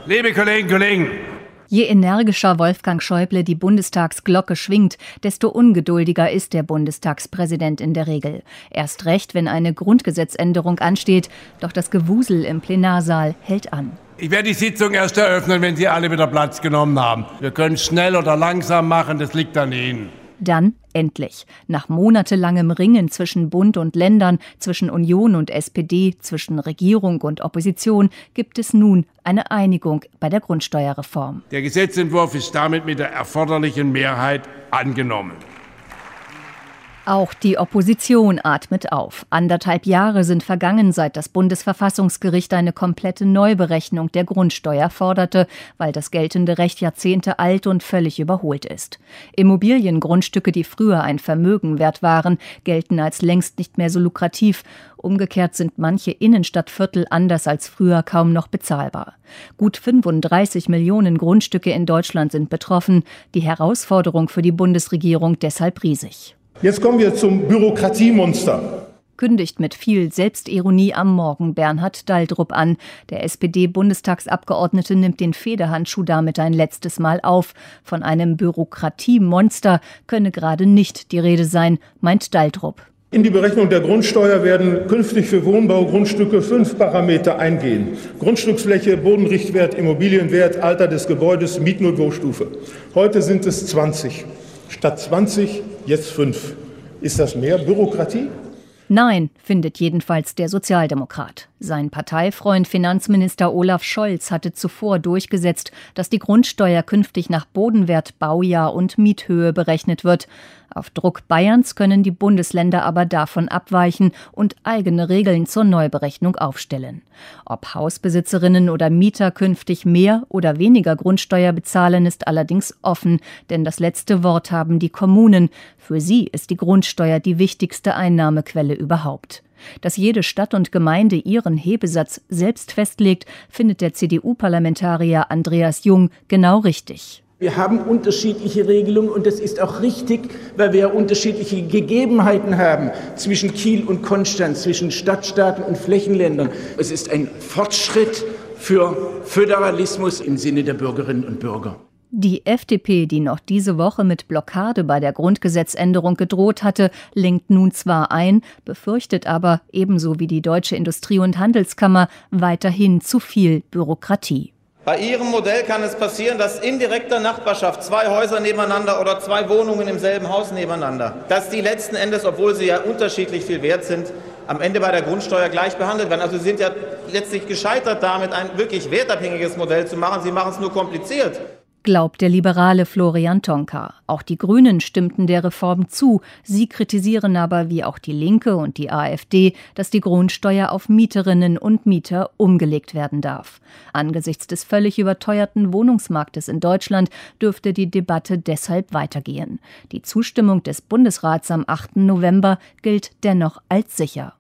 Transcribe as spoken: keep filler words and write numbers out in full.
Liebe Kolleginnen und Kollegen, je energischer Wolfgang Schäuble die Bundestagsglocke schwingt, desto ungeduldiger ist der Bundestagspräsident in der Regel. Erst recht, wenn eine Grundgesetzänderung ansteht, doch das Gewusel im Plenarsaal hält an. Ich werde die Sitzung erst eröffnen, wenn Sie alle wieder Platz genommen haben. Wir können es schnell oder langsam machen, das liegt an Ihnen. Dann endlich. Nach monatelangem Ringen zwischen Bund und Ländern, zwischen Union und S P D, zwischen Regierung und Opposition gibt es nun eine Einigung bei der Grundsteuerreform. Der Gesetzentwurf ist damit mit der erforderlichen Mehrheit angenommen. Auch die Opposition atmet auf. Anderthalb Jahre sind vergangen, seit das Bundesverfassungsgericht eine komplette Neuberechnung der Grundsteuer forderte, weil das geltende Recht Jahrzehnte alt und völlig überholt ist. Immobiliengrundstücke, die früher ein Vermögen wert waren, gelten als längst nicht mehr so lukrativ. Umgekehrt sind manche Innenstadtviertel anders als früher kaum noch bezahlbar. Gut fünfunddreißig Millionen Grundstücke in Deutschland sind betroffen. Die Herausforderung für die Bundesregierung deshalb riesig. Jetzt kommen wir zum Bürokratiemonster. Kündigt mit viel Selbstironie am Morgen Bernhard Daldrup an. Der S P D-Bundestagsabgeordnete nimmt den Federhandschuh damit ein letztes Mal auf. Von einem Bürokratiemonster könne gerade nicht die Rede sein, meint Daldrup. In die Berechnung der Grundsteuer werden künftig für Wohnbaugrundstücke fünf Parameter eingehen. Grundstücksfläche, Bodenrichtwert, Immobilienwert, Alter des Gebäudes, Mietniveaustufe. Heute sind es zwanzig. Statt zwanzig, jetzt fünf. Ist das mehr Bürokratie? Nein, findet jedenfalls der Sozialdemokrat. Sein Parteifreund Finanzminister Olaf Scholz hatte zuvor durchgesetzt, dass die Grundsteuer künftig nach Bodenwert, Baujahr und Miethöhe berechnet wird. Auf Druck Bayerns können die Bundesländer aber davon abweichen und eigene Regeln zur Neuberechnung aufstellen. Ob Hausbesitzerinnen oder Mieter künftig mehr oder weniger Grundsteuer bezahlen, ist allerdings offen, denn das letzte Wort haben die Kommunen. Für sie ist die Grundsteuer die wichtigste Einnahmequelle überhaupt. Dass jede Stadt und Gemeinde ihren Hebesatz selbst festlegt, findet der C D U-Parlamentarier Andreas Jung genau richtig. Wir haben unterschiedliche Regelungen und das ist auch richtig, weil wir unterschiedliche Gegebenheiten haben zwischen Kiel und Konstanz, zwischen Stadtstaaten und Flächenländern. Es ist ein Fortschritt für Föderalismus im Sinne der Bürgerinnen und Bürger. Die F D P, die noch diese Woche mit Blockade bei der Grundgesetzänderung gedroht hatte, lenkt nun zwar ein, befürchtet aber, ebenso wie die Deutsche Industrie- und Handelskammer, weiterhin zu viel Bürokratie. Bei Ihrem Modell kann es passieren, dass in direkter Nachbarschaft zwei Häuser nebeneinander oder zwei Wohnungen im selben Haus nebeneinander, dass die letzten Endes, obwohl sie ja unterschiedlich viel wert sind, am Ende bei der Grundsteuer gleich behandelt werden. Also Sie sind ja letztlich gescheitert damit, ein wirklich wertabhängiges Modell zu machen. Sie machen es nur kompliziert. Glaubt der liberale Florian Tonka. Auch die Grünen stimmten der Reform zu. Sie kritisieren aber, wie auch die Linke und die AfD, dass die Grundsteuer auf Mieterinnen und Mieter umgelegt werden darf. Angesichts des völlig überteuerten Wohnungsmarktes in Deutschland dürfte die Debatte deshalb weitergehen. Die Zustimmung des Bundesrats am achten November gilt dennoch als sicher.